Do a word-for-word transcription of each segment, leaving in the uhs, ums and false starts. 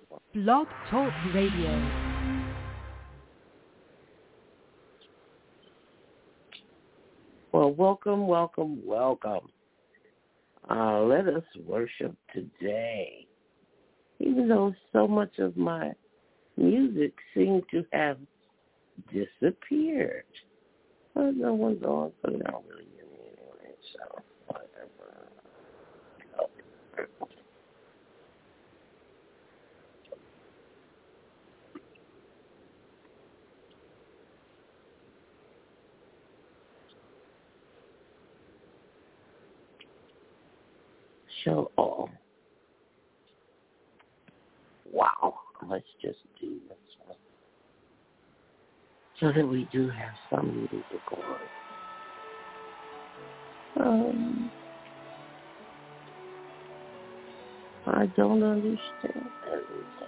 Blog Talk Radio. Well, welcome, welcome, welcome. Uh, let us worship today. Even though so much of my music seemed to have disappeared. But no one's on, so they don't really hear me anyway, so whatever. Oh. Show all. Wow. Let's just do this one. So that we do have some music on. Um, I don't understand everything.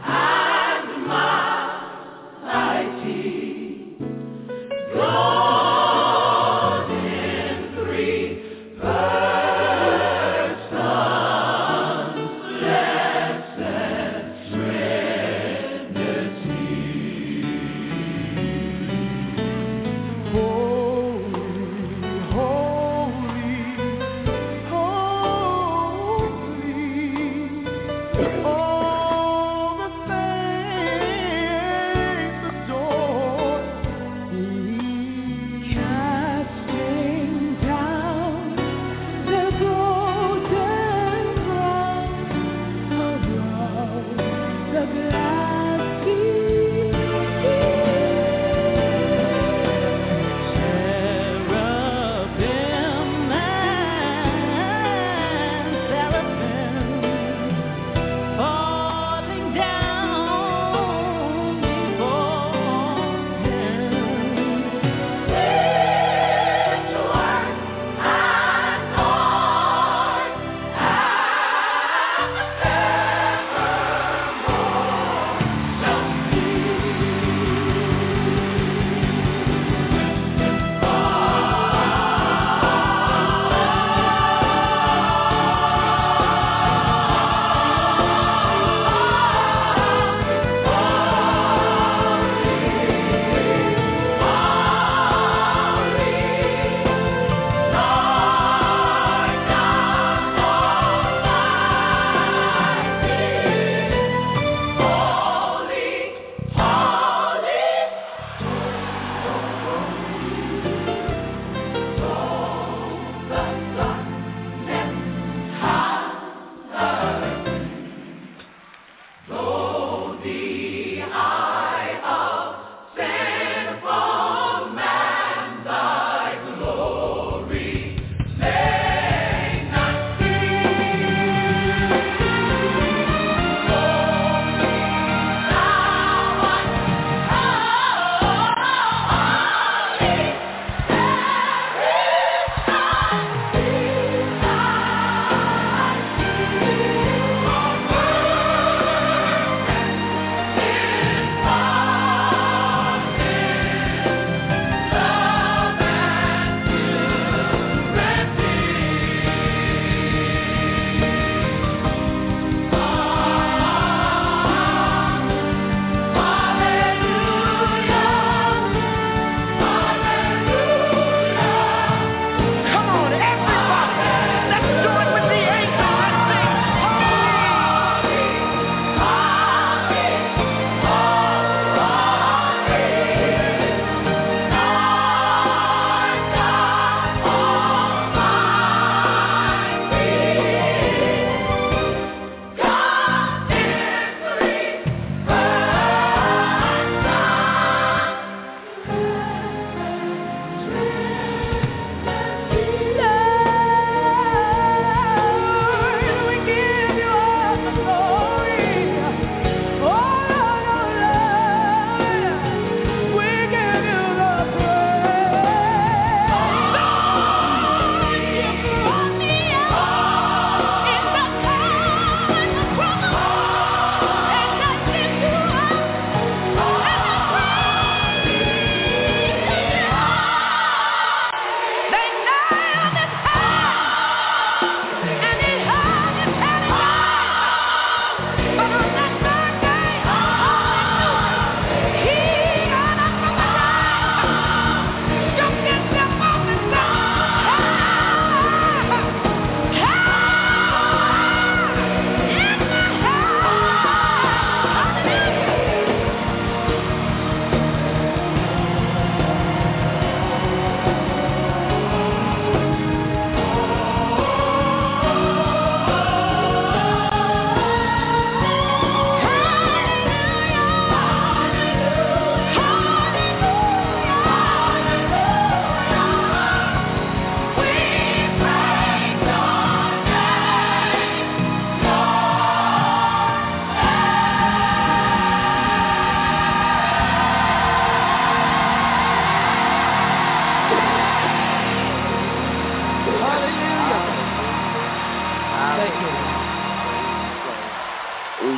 God.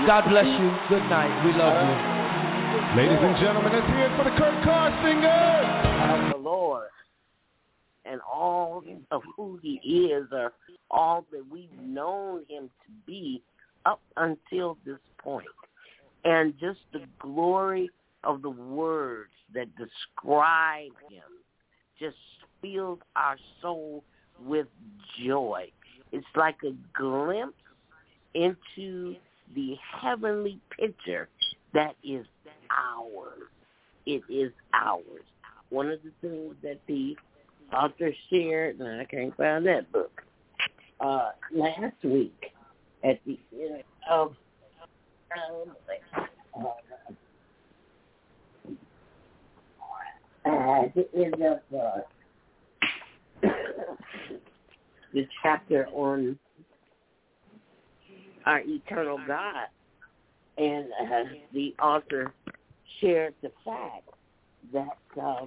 God bless you. Good night. We love you. Ladies and gentlemen, let's hear it for the Kurt Carr singers. Of the Lord and all of who he is, or all that we've known him to be up until this point. And just the glory of the words that describe him just fills our soul with joy. It's like a glimpse into the heavenly picture that is ours. It is ours. One of the things that the author shared, and I can't find that book, uh, last week at the end of um, uh, at the end of uh, the chapter on our eternal God, and uh, the author shared the fact that um,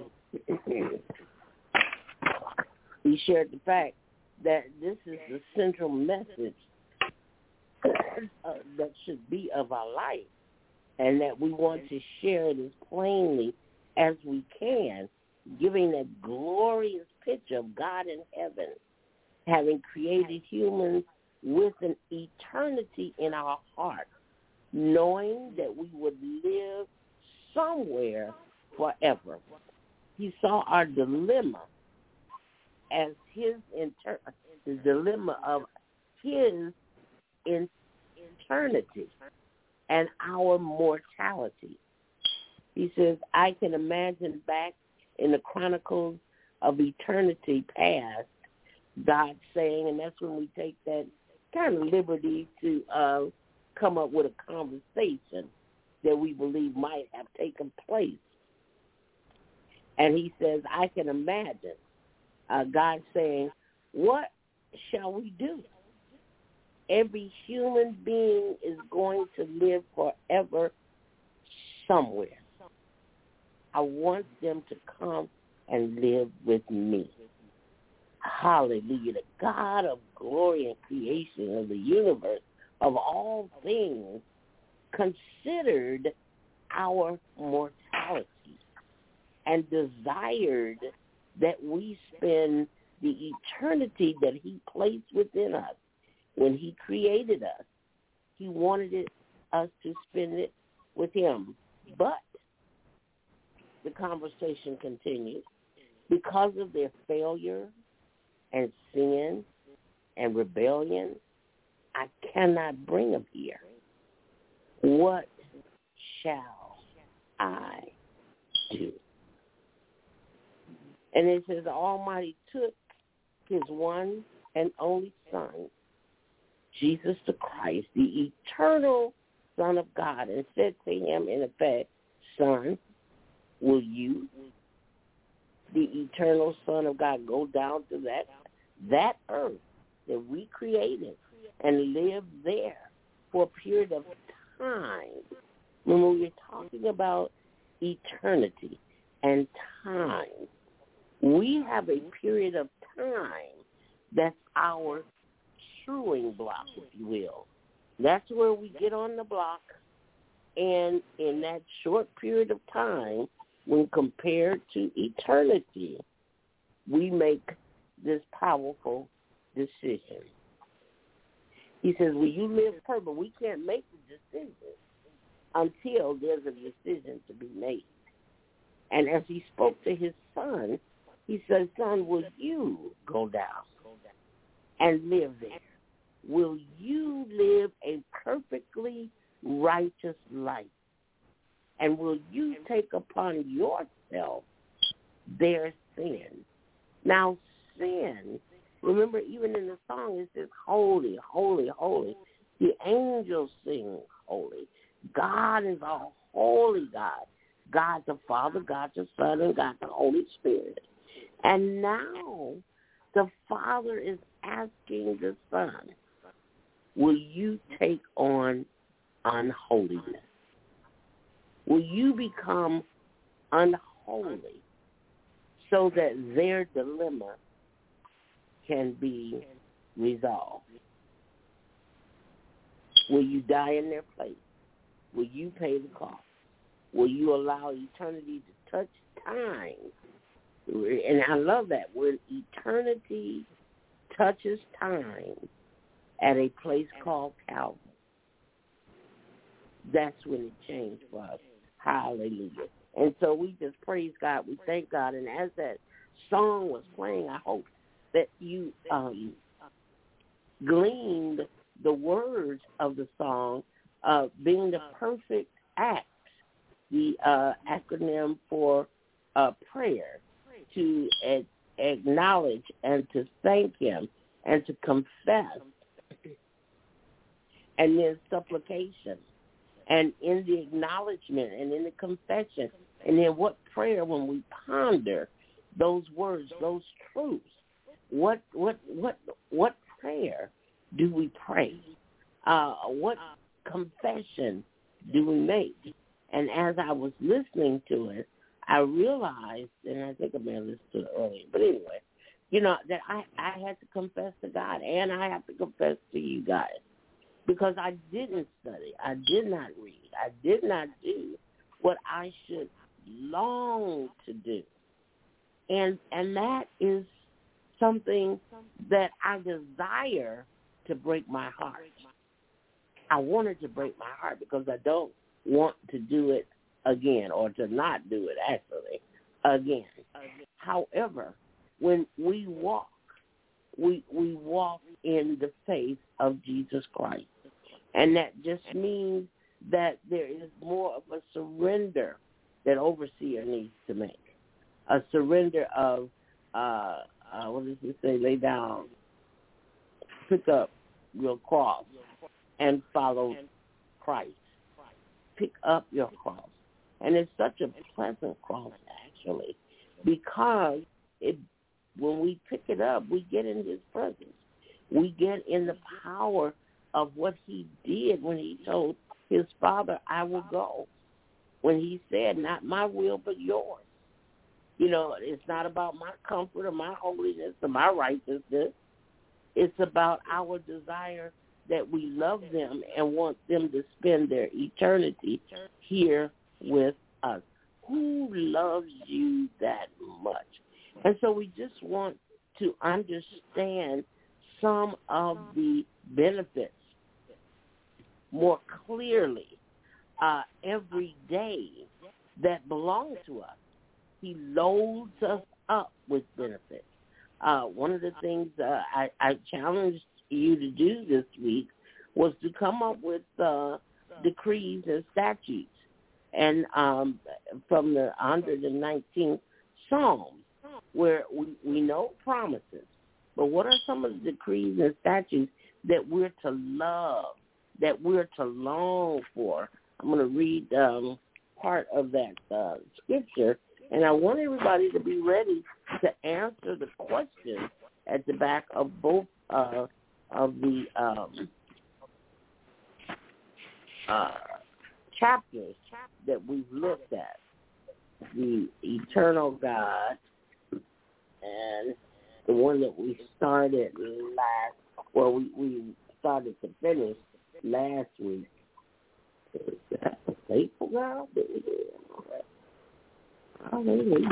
he shared the fact that this is the central message uh, that should be of our life, and that we want to share it as plainly as we can, giving a glorious picture of God in heaven, having created humans with an eternity in our heart, knowing that we would live somewhere forever. He saw our dilemma as his inter- the dilemma of his in- eternity and our mortality. He says, I can imagine back in the chronicles of eternity past, God saying, and that's when we take that kind of liberty to uh, come up with a conversation that we believe might have taken place. And he says, I can imagine uh, God saying, what shall we do? Every human being is going to live forever somewhere. I want them to come and live with me. Hallelujah. The God of glory and creation of the universe, of all things, considered our mortality and desired that we spend the eternity that he placed within us when he created us. He wanted it, us to spend it with him. But the conversation continues. Because of their failure and sin and rebellion, I cannot bring them here. What shall I do? And it says the Almighty took his one and only Son, Jesus the Christ, the eternal Son of God, and said to him in effect, Son, will you, the eternal Son of God, go down to that that earth that we created and live there for a period of time? When we're talking about eternity and time, we have a period of time that's our truing block, if you will. That's where we get on the block, and in that short period of time, when compared to eternity, we make this powerful decision. He says, will you live perfect? We can't make the decision until there's a decision to be made. And as he spoke to his son, he said, Son, will you go down and live there? Will you live a perfectly righteous life? And will you take upon yourself their sin? Now, sin, remember, even in the song, it says, holy, holy, holy. The angels sing holy. God is a holy God. God the Father, God the Son, and God the Holy Spirit. And now the Father is asking the Son, will you take on unholiness? Will you become unholy so that their dilemma can be resolved? Will you die in their place? Will you pay the cost? Will you allow eternity to touch time? And I love that. When eternity touches time at a place called Calvary, that's when it changed for us. Hallelujah. And so we just praise God. We thank God. And as that song was playing, I hope that you um, gleaned the words of the song, uh, being the perfect act, the uh, acronym for uh, prayer, to ad- acknowledge and to thank him and to confess, and then supplication, and in the acknowledgement and in the confession, and then what prayer, when we ponder those words, those truths, what what what what prayer do we pray? Uh, what confession do we make? And as I was listening to it, I realized, and I think I may have listened to it earlier, but anyway, you know, that I, I had to confess to God, and I have to confess to you guys, because I didn't study. I did not read. I did not do what I should long to do. And and that is something that I desire to break my heart. I wanted to break my heart because I don't want to do it again, or to not do it, actually, again. However, when we walk, we we walk in the faith of Jesus Christ. And that just means that there is more of a surrender that overseer needs to make. A surrender of, uh, uh, what does it say, lay down, pick up your cross and follow Christ. Pick up your cross. And it's such a pleasant cross, actually, because it, when we pick it up, we get in his presence. We get in the power of what he did when he told his Father, I will go. When he said, not my will, but yours. You know, it's not about my comfort or my holiness or my righteousness. It's about our desire that we love them and want them to spend their eternity here with us. Who loves you that much? And so we just want to understand some of the benefits more clearly uh, every day that belong to us. He loads us up with benefits. Uh, one of the things uh, I, I challenged you to do this week was to come up with uh, decrees and statutes, and um, from the one hundred nineteenth Psalm, where we, we know promises, but what are some of the decrees and statutes that we're to love, that we're to long for? I'm going to read um, part of that uh, scripture, and I want everybody to be ready to answer the question at the back of both uh, of the um, uh, chapters that we've looked at. The eternal God, and the one that we started last, well, we, we started to finish last week. Is that the faithful God? Hallelujah.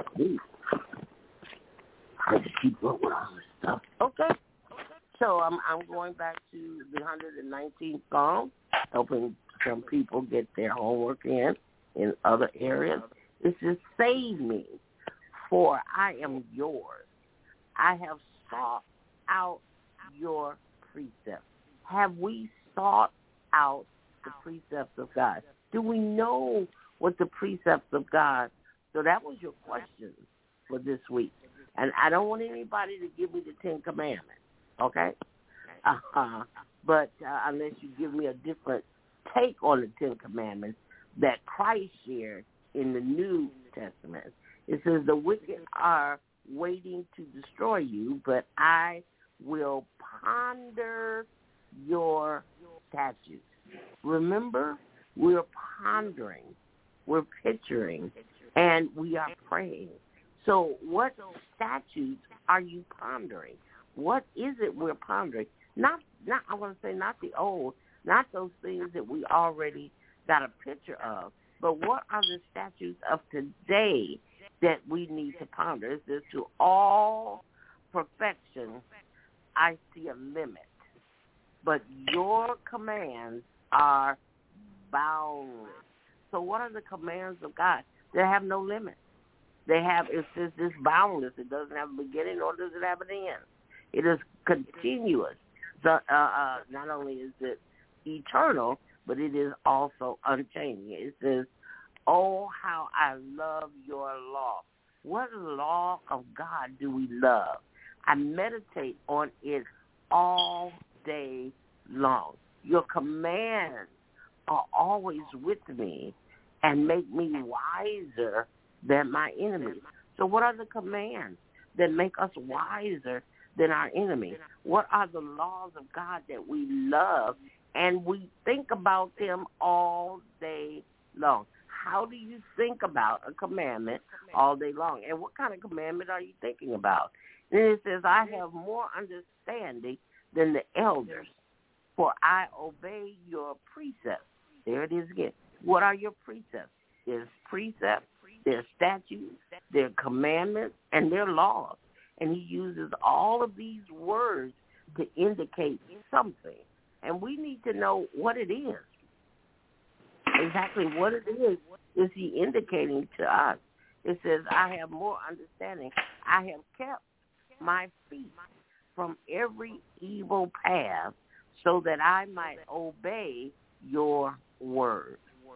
I have to keep up with all this stuff. Okay. So I'm I'm going back to the one hundred nineteenth Psalm, helping some people get their homework in in other areas. It says, save me, for I am yours. I have sought out your precepts. Have we sought out the precepts of God? Do we know what the precepts of God? So that was your question for this week. And I don't want anybody to give me the Ten Commandments, okay? Uh-huh. But uh, unless you give me a different take on the Ten Commandments that Christ shared in the New Testament. It says, the wicked are waiting to destroy you, but I will ponder your statutes. Remember, we're pondering, we're picturing, and we are praying. So what statutes are you pondering? What is it we're pondering? Not, not I want to say not the old, not those things that we already got a picture of. But what are the statutes of today that we need to ponder? It says, to all perfection, I see a limit. But your commands are boundless. So what are the commands of God? They have no limit. They have, it says it's boundless. It doesn't have a beginning nor does it have an end. It is continuous. So, uh, uh, not only is it eternal, but it is also unchanging. It says, oh, how I love your law. What law of God do we love? I meditate on it all day long. Your commands are always with me and make me wiser than my enemies. So what are the commands that make us wiser than our enemies? What are the laws of God that we love and we think about them all day long? How do you think about a commandment all day long? And what kind of commandment are you thinking about? And it says, I have more understanding than the elders, for I obey your precepts. There it is again. What are your precepts? There's precepts, there's statutes, there's commandments, and their laws. And he uses all of these words to indicate something. And we need to know what it is. Exactly what it is is he indicating to us. It says, I have more understanding. I have kept my feet from every evil path so that I might obey your word.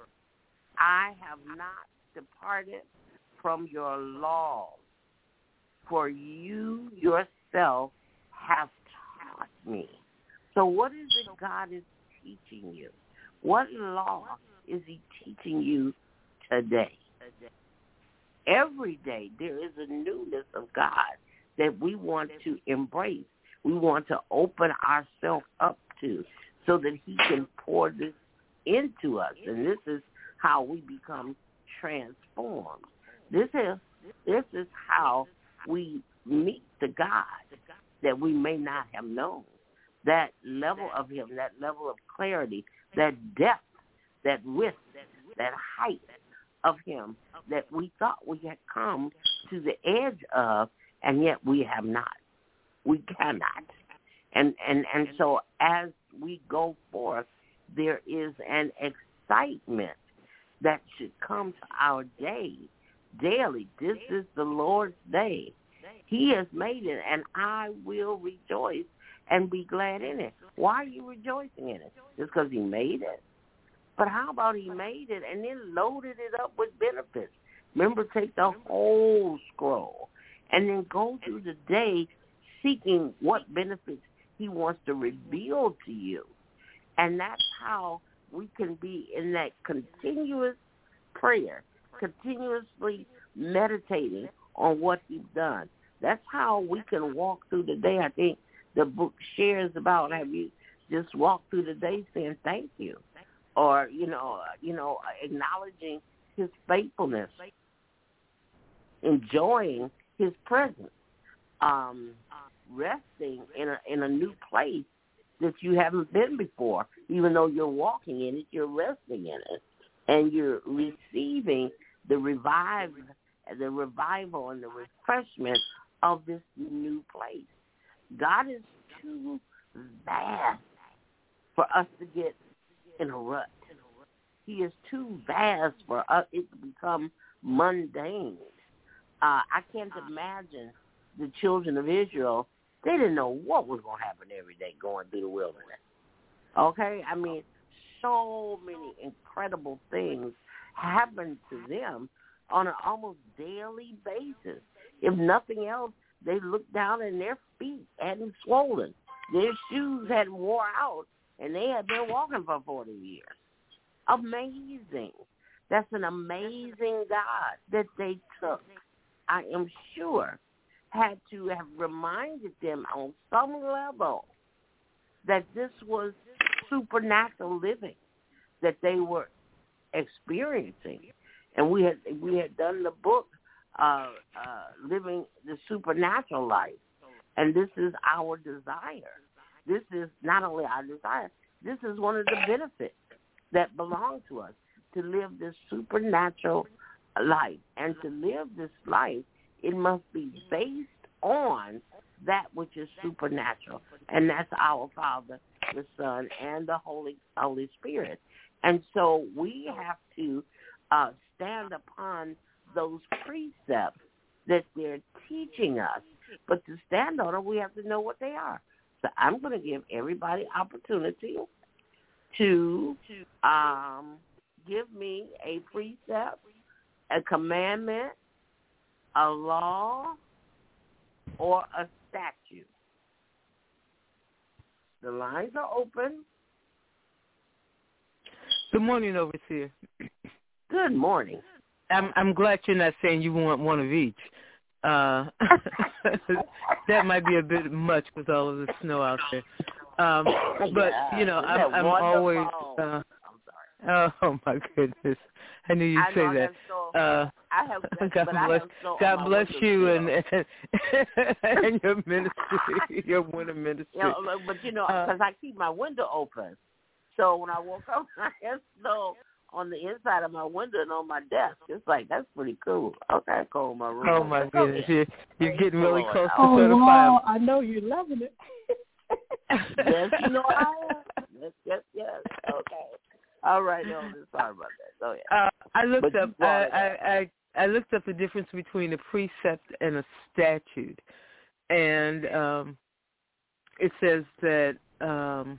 I have not departed from your laws, for you yourself have taught me. So what is it God is teaching you? What law is he teaching you today? Every day there is a newness of God that we want to embrace. We want to open ourselves up to so that he can pour this into us. And this is how we become transformed. This is this is how we meet the God that we may not have known. That level of him, that level of clarity, that depth, that width, that height of him that we thought we had come to the edge of, and yet we have not. We cannot. And and, and so as we go forth, there is an excitement that should come to our day, daily. This is the Lord's day. He has made it, and I will rejoice and be glad in it. Why are you rejoicing in it? Just because he made it? But how about he made it and then loaded it up with benefits? Remember, take the whole scroll and then go through the day seeking what benefits he wants to reveal to you. And that's how we can be in that continuous prayer, continuously meditating on what he's done. That's how we can walk through the day. I think the book shares about, have you just walked through the day saying thank you, or you know, you know, acknowledging his faithfulness, enjoying his presence, um, resting in a in a new place that you haven't been before. Even though you're walking in it, you're resting in it, and you're receiving the revive, the revival and the refreshment of this new place. God is too vast for us to get in a rut. He is too vast for us it to become mundane. Uh, I can't imagine the children of Israel. They didn't know what was going to happen every day going through the wilderness. Okay? I mean, so many incredible things happened to them on an almost daily basis. If nothing else, they looked down and their feet hadn't swollen. Their shoes hadn't wore out, and they had been walking for forty years. Amazing. That's an amazing God that they took, I am sure, had to have reminded them on some level that this was supernatural living that they were experiencing. And we had we had done the book, uh, uh, Living the Supernatural Life. And this is our desire. This is not only our desire, this is one of the benefits that belong to us. to live this supernatural life. And to live this life, it must be based on that which is supernatural. And that's our Father, the Son, and the Holy Holy Spirit. And so we have to uh, stand upon those precepts that they're teaching us. But to stand on them, we have to know what they are. So I'm going to give everybody opportunity to um, give me a precept, a commandment, a law, or a statute. The lines are open. Good morning, Overseer. Good morning. I'm I'm glad you're not saying you want one of each. Uh, that might be a bit much with all of the snow out there. Um, but yeah, you know, I'm, I'm, I'm always. Uh, I'm sorry. Oh my goodness! I knew you'd I say know, that. So, uh, I have, God but bless, I have so God bless you and, and and your ministry, your winter ministry. You know, but you know, because uh, I keep my window open, so when I woke up, I had snow on the inside of my window and on my desk. It's like, that's pretty cool. Okay, cool, my room. Oh my goodness, you're, you're getting really close to oh, certified. Wow, I know you're loving it. Yes, you know I am. Yes, yes, yes. Okay. All right, no, sorry about that. Go ahead. Uh, I looked But up. I, I, I I looked up the difference between a precept and a statute, and um, it says that. Um,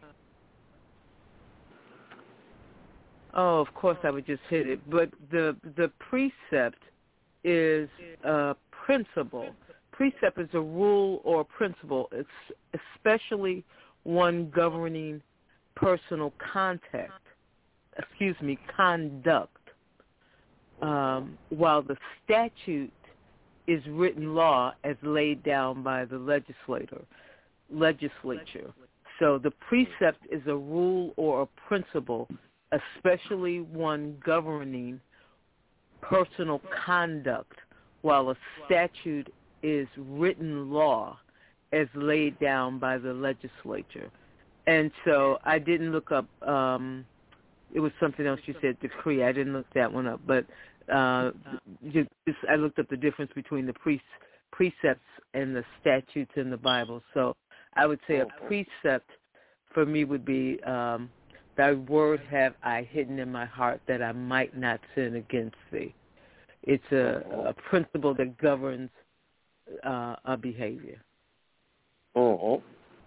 oh, of course, I would just hit it. But the the precept is a principle. Precept is a rule or principle, it's especially one governing personal contact. Excuse me, conduct. Um, while the statute is written law as laid down by the legislator, legislature. So the precept is a rule or a principle, especially one governing personal conduct, while a statute is written law as laid down by the legislature. And so I didn't look up, um, it was something else you said, decree. I didn't look that one up. But uh, just, I looked up the difference between the pre- precepts and the statutes in the Bible. So I would say a precept for me would be, um, thy word have I hidden in my heart that I might not sin against thee. It's a, a principle that governs uh, a behavior. Oh,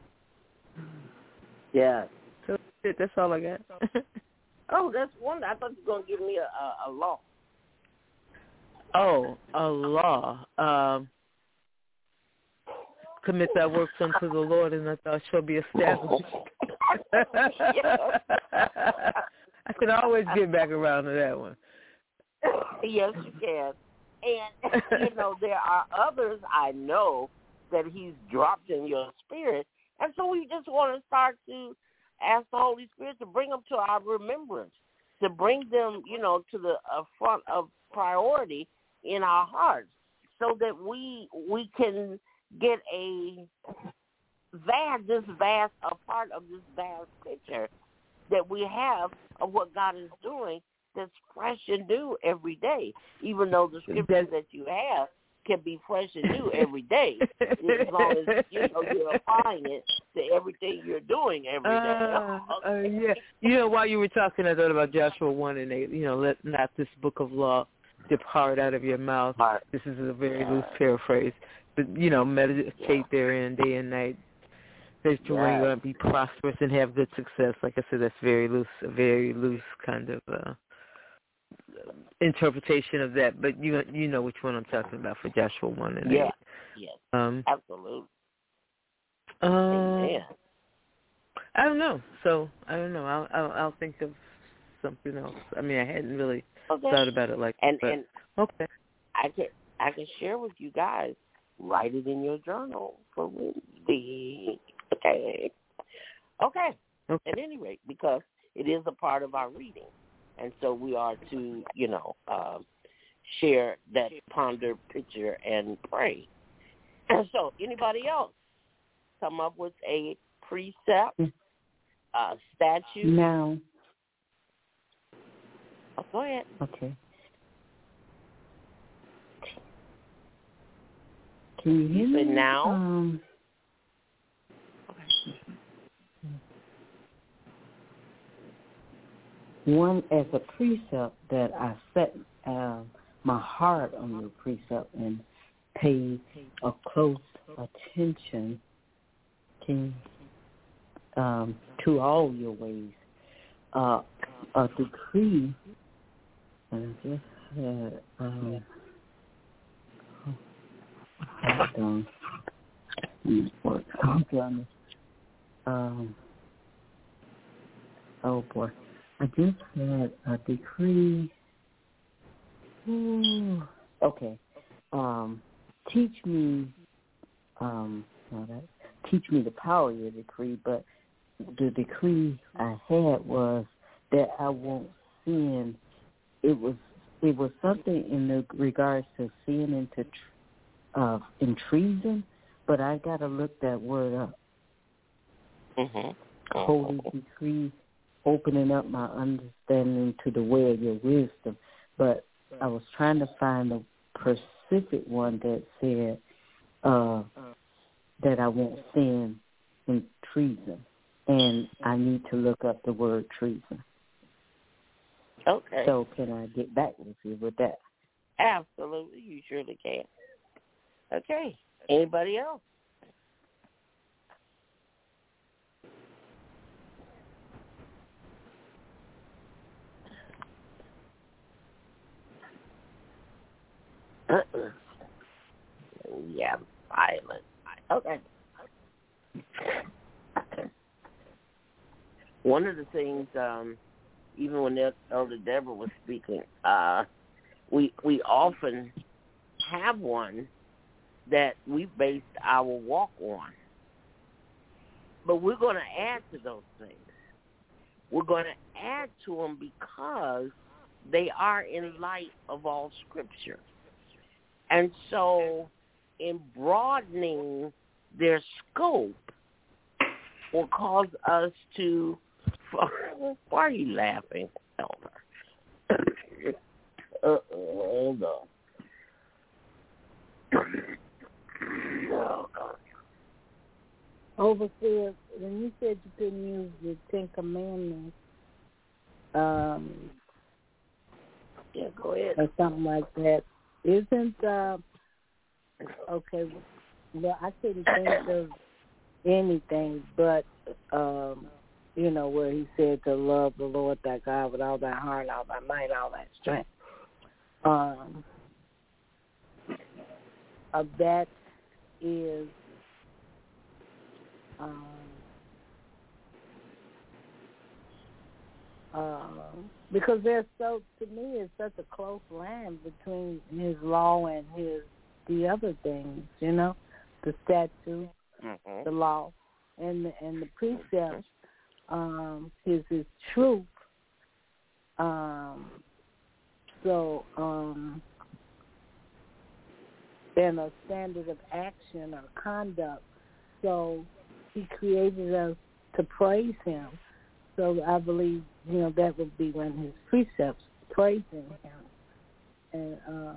yeah. So that's all I got. Oh, that's one. I thought you were going to give me a, a, a law. Oh, a law. Um, commit thy works unto the Lord, and that thou shalt be established. I can always get back around to that one. Yes, you can. And, you know, there are others I know that he's dropped in your spirit. And so we just want to start to ask the Holy Spirit to bring them to our remembrance, to bring them, you know, to the uh, front of priority in our hearts so that we we can get a vast, this vast, a part of this vast picture that we have of what God is doing that's fresh and new every day, even though the scriptures that you have can be fresh and new every day, as long as you know you're applying it to everything you're doing every day. Uh, uh, yeah, you know, while you were talking, I thought about Joshua one and eight. You know, let not this book of law depart out of your mouth. This is a very loose paraphrase, but you know, meditate therein day and night. That you're going to be prosperous and have good success. Like I said, that's very loose, a very loose kind of uh, interpretation of that. But you you know which one I'm talking about for Joshua one and yeah. eight. Yes, um, absolutely. Uh, Amen. I don't know. So I don't know. I'll, I'll I'll think of something else. I mean, I hadn't really okay. thought about it like and that. and okay. I can I can share with you guys. Write it in your journal for Wednesday. Okay. Okay. Okay. At any rate, because it is a part of our reading, and so we are to, you know, um, share that ponder picture and pray. And so, anybody else come up with a precept, a statute? No. Okay. Go ahead. Okay. Can you hear You say me? now? Um, Okay. One as a precept that I set uh, my heart on your precept and pay a close attention can, um, to all your ways. Uh, a decree, and I just had, um, hold on. Um, um, oh boy, I just had a decree. Ooh. Okay, um, teach me, um, no, that, teach me the power of your decree. But the decree I had was that I won't sin. It was it was something in the regards to sin into uh, in treason, but I gotta look that word up. Mm-hmm. Holy decree, opening up my understanding to the way of your wisdom. But I was trying to find a specific one that said uh, that I won't sin in treason, and I need to look up the word treason. Okay. So can I get back with you with that? Absolutely, you surely can. Okay. Anybody else? Uh-uh. Yeah, violent. Okay. One of the things, um, even when Elder Deborah was speaking, uh, we we often have one that we based our walk on. But we're going to add to those things. We're going to add to them because they are in light of all Scripture. And so in broadening their scope will cause us to... Why are you laughing, Elder? Uh-oh, hold on. Oh, God. Overseer, when you said you couldn't use the Ten Commandments, um, yeah, go ahead. or something like that, isn't, uh, okay, well, I couldn't think of anything but, um, you know, where he said to love the Lord thy God with all thy heart, all thy might, all thy strength. Um, uh, that is, um, uh, because there's so, to me, it's such a close line between his law and his the other things, you know, the statute, Mm-hmm. the law, and the, and the precepts. Um, his his truth. Um, so, um, and a standard of action or conduct. So he created us to praise him. So I believe, you know, that would be one of his precepts, praising him. And, um,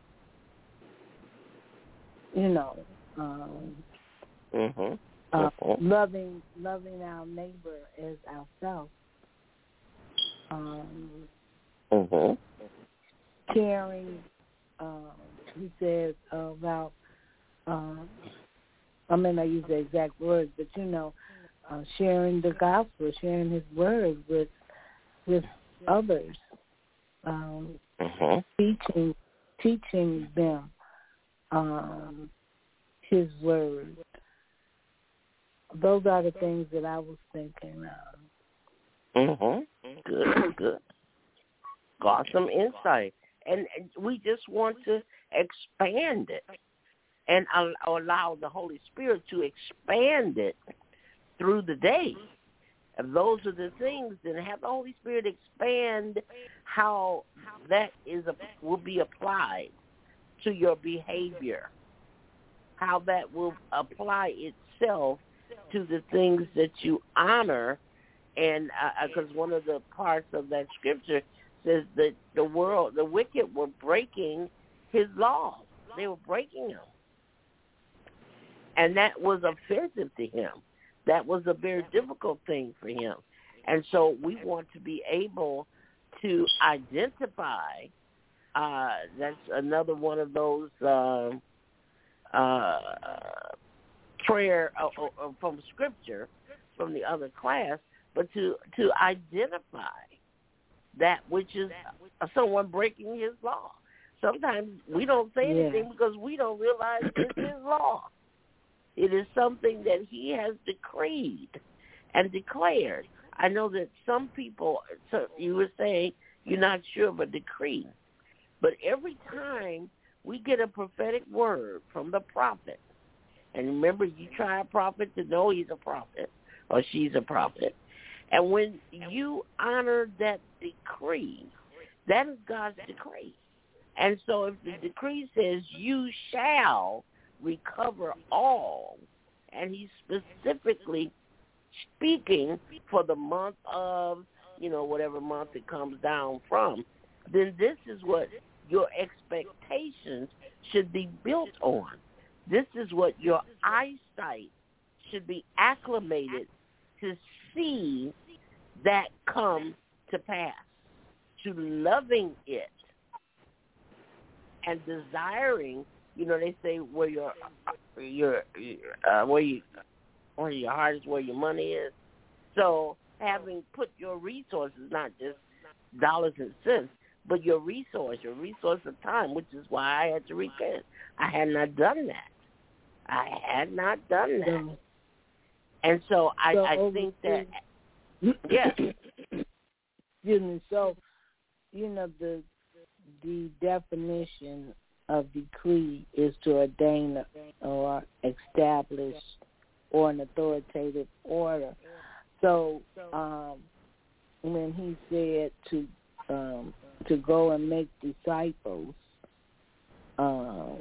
you know, um, Mm-hmm. uh, Mm-hmm. loving loving our neighbor as ourselves. Um, Mm-hmm. caring, um, he says uh, about, um, I mean, I use the exact words, but, you know, uh, sharing the gospel, sharing his word with with others, um, Mm-hmm. teaching teaching them um, his word. Those are the things that I was thinking of. Mm-hmm. Good, good. Got some insight. And, and we just want to expand it and al- allow the Holy Spirit to expand it through the day. If those are the things, then have the Holy Spirit expand how that is a, will be applied to your behavior, how that will apply itself to the things that you honor. And because uh, one of the parts of that scripture says that the world, the wicked were breaking his laws. They were breaking them. And that was offensive to him. That was a very difficult thing for him. And so we want to be able to identify, uh, that's another one of those uh, uh, prayer uh, uh, from Scripture, from the other class, but to, to identify that which is someone breaking his law. Sometimes we don't say anything yeah. because we don't realize it's his law. It is something that he has decreed and declared. I know that some people, so you were saying you're not sure of a decree, but every time we get a prophetic word from the prophet, and remember, you try a prophet to know he's a prophet or she's a prophet, and when you honor that decree, that is God's decree. And so if the decree says you shall recover all, and he's specifically speaking for the month of, you know, whatever month it comes down from, then this is what your expectations should be built on. This is what your eyesight should be acclimated to see that come to pass, to loving it and desiring. You know, they say where your your uh, where you where your heart is, where your money is. So having put your resources, not just dollars and cents, but your resource, your resource of time, which is why I had to repent. I had not done that. I had not done that. So, and so I, so I think that, yeah. Excuse me. So, you know, the the definition of decree is to ordain or establish or an authoritative order. So um, when he said to um, to go and make disciples, uh,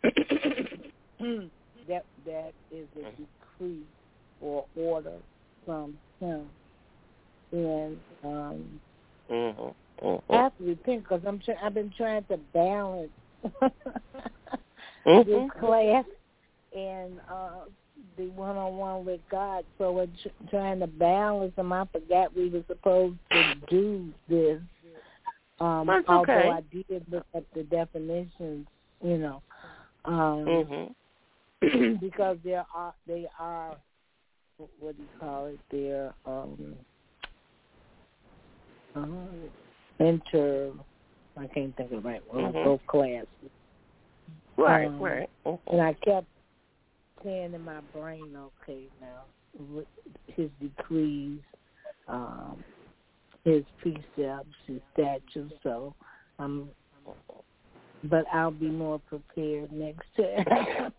that that is a decree or order from him. And um, mm-hmm. Mm-hmm. I have to repent because I'm tr- I've been trying to balance mm-hmm. this class and uh, the one-on-one with God. So we're tr- trying to balance them. I forgot we were supposed to do this. Um, That's although okay. I did look up the definitions, you know, um, mm-hmm. because there are they are what do you call it? They're um, uh, inter. I can't think of the right word. Mm-hmm. Both classes. Right, um, right. Mm-hmm. And I kept saying in my brain, okay, now his decrees, um, his precepts, his statutes. So, um, but I'll be more prepared next time.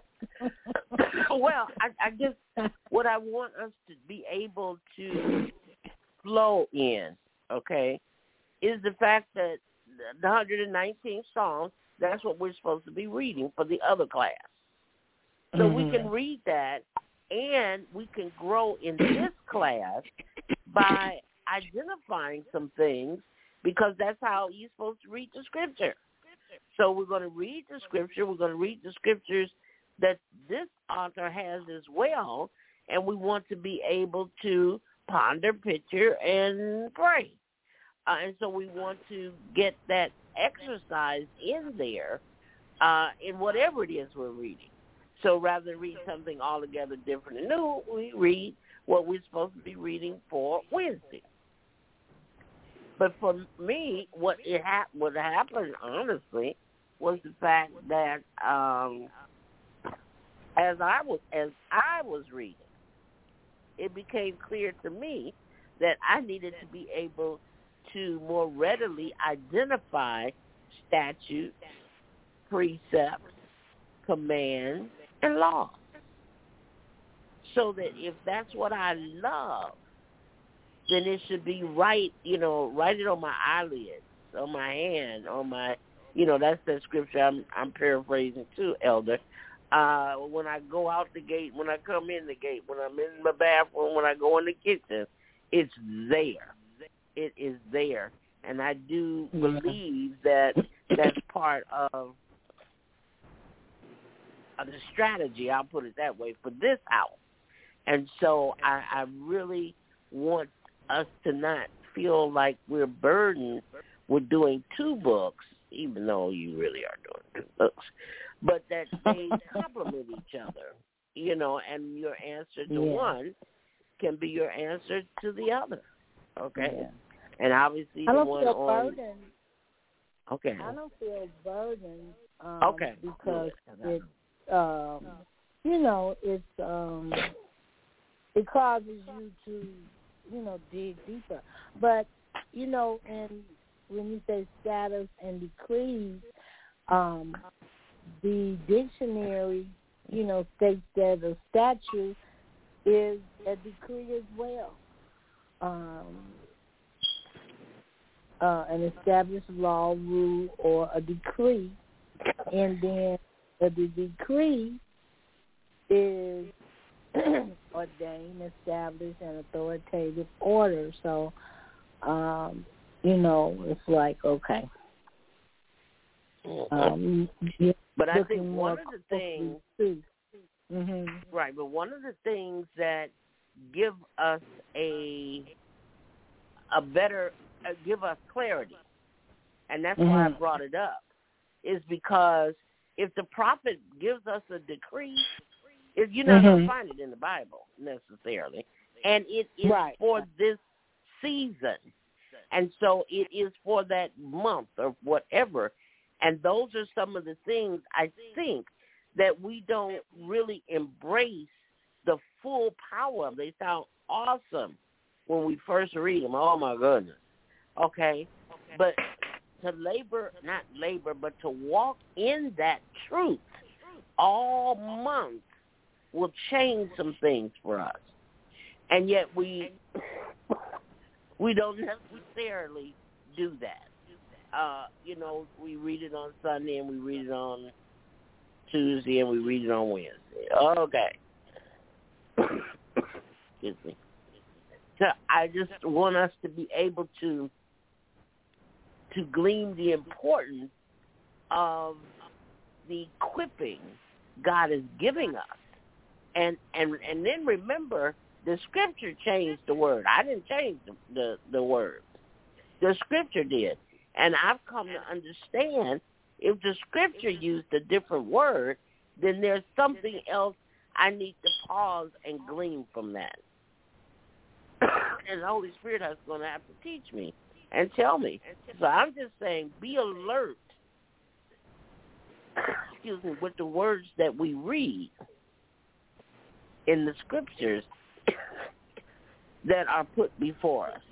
Well, I, I guess what I want us to be able to flow in, okay, is the fact that the one hundred nineteenth Psalm, that's what we're supposed to be reading for the other class. So mm-hmm. we can read that, and we can grow in this class by identifying some things, because that's how you're supposed to read the Scripture. So we're going to read the Scripture. We're going to read the Scriptures that this author has as well, and we want to be able to ponder, picture, and pray. Uh, and so we want to get that exercise in there uh, in whatever it is we're reading. So rather than read something altogether different and new, we read what we're supposed to be reading for Wednesday. But for me, what it ha- what happened, honestly, was the fact that um, as I was as I was reading, it became clear to me that I needed to be able to more readily identify statutes, precepts, commands, and laws. So that if that's what I love, then it should be right, you know, write it on my eyelids, on my hand, on my, you know, that's the scripture I'm, I'm paraphrasing too, Elder. Uh, when I go out the gate, when I come in the gate, when I'm in my bathroom, when I go in the kitchen, it's there. It is there. And I do Yeah. believe that that's part of, of the strategy, I'll put it that way, for this house. And so I, I really want us to not feel like we're burdened with doing two books, even though you really are doing two books, but that they complement each other, you know, and your answer to Yeah. one can be your answer to the other, okay? Yeah. And obviously I the don't one feel on... burdened. Okay. I don't feel burdened um, Okay. because Yeah. it, um, you know, it's um, it causes you to, you know, dig deeper. But you know, and when you say status and decrees, um, the dictionary, you know, states that a statute is a decree as well. Um, uh, an established law, rule, or a decree, and then the decree is ordained, established, and authoritative order. So, um, you know, it's like, okay. Um, but I think one of the things, mm-hmm. right, but one of the things that give us a a better, uh, give us clarity, and that's mm-hmm. why I brought it up, is because if the prophet gives us a decree, if you're not mm-hmm. going to find it in the Bible necessarily, and it is right. for this season, and so it is for that month or whatever, and those are some of the things I think that we don't really embrace the full power of. They sound awesome when we first read them. Oh, my goodness. Okay? But to labor, not labor, but to walk in that truth all month will change some things for us. And yet we we don't necessarily do that. Uh, you know, we read it on Sunday and we read it on Tuesday and we read it on Wednesday. Okay. Excuse me. So I just want us to be able to to glean the importance of the equipping God is giving us. And and and then remember, the scripture changed the word. I didn't change the, the, the word. The scripture did. And I've come to understand if the scripture used a different word, then there's something else I need to pause and glean from that. And the Holy Spirit is going to have to teach me and tell me. So I'm just saying, be alert, excuse me, with the words that we read in the scriptures that are put before us.